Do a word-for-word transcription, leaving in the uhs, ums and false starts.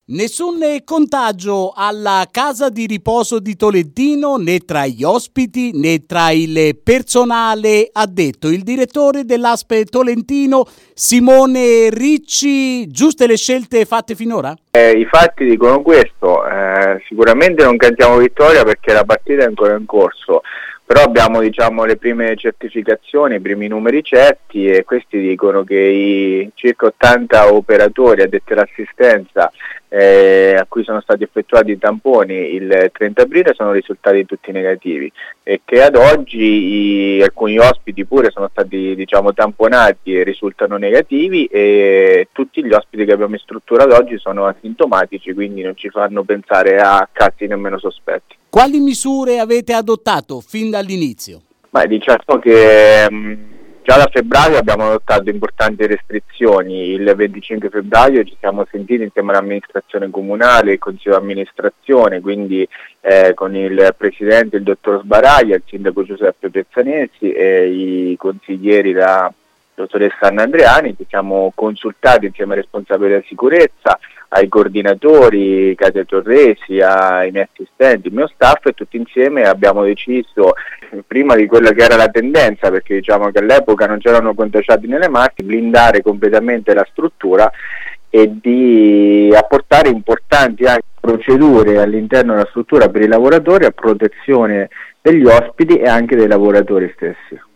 Nessun contagio alla casa di riposo di Tolentino, né tra gli ospiti né tra il personale, ha detto il direttore dell'A S P Tolentino Simone Ricci. Giuste le scelte fatte finora? Eh, I fatti dicono questo, eh, sicuramente non cantiamo vittoria perché la partita è ancora in corso, però abbiamo diciamo le prime certificazioni, i primi numeri certi e questi dicono che i circa ottanta operatori addetti all'assistenza eh, a cui sono stati effettuati i tamponi il trenta aprile sono risultati tutti negativi e che ad oggi i, alcuni ospiti pure sono stati diciamo tamponati e risultano negativi e tutti gli ospiti che abbiamo in struttura ad oggi sono asintomatici, quindi non ci fanno pensare a casi nemmeno sospetti. Quali misure avete adottato fin dall'inizio? Beh, diciamo che mh, già da febbraio abbiamo adottato importanti restrizioni. Il venticinque febbraio ci siamo sentiti insieme all'amministrazione comunale, il consiglio di amministrazione, quindi eh, con il presidente, il dottor Sbaraglia, il sindaco Giuseppe Pezzanesi e i consiglieri, la dottoressa Anna Andreani. Ci siamo consultati insieme ai responsabili della sicurezza, ai coordinatori, Katia Torresi, ai miei assistenti, il mio staff e tutti insieme abbiamo deciso, prima di quella che era la tendenza, perché diciamo che all'epoca non c'erano contagiati nelle Marche, blindare completamente la struttura e di apportare importanti anche procedure all'interno della struttura per i lavoratori a protezione degli ospiti e anche dei lavoratori stessi.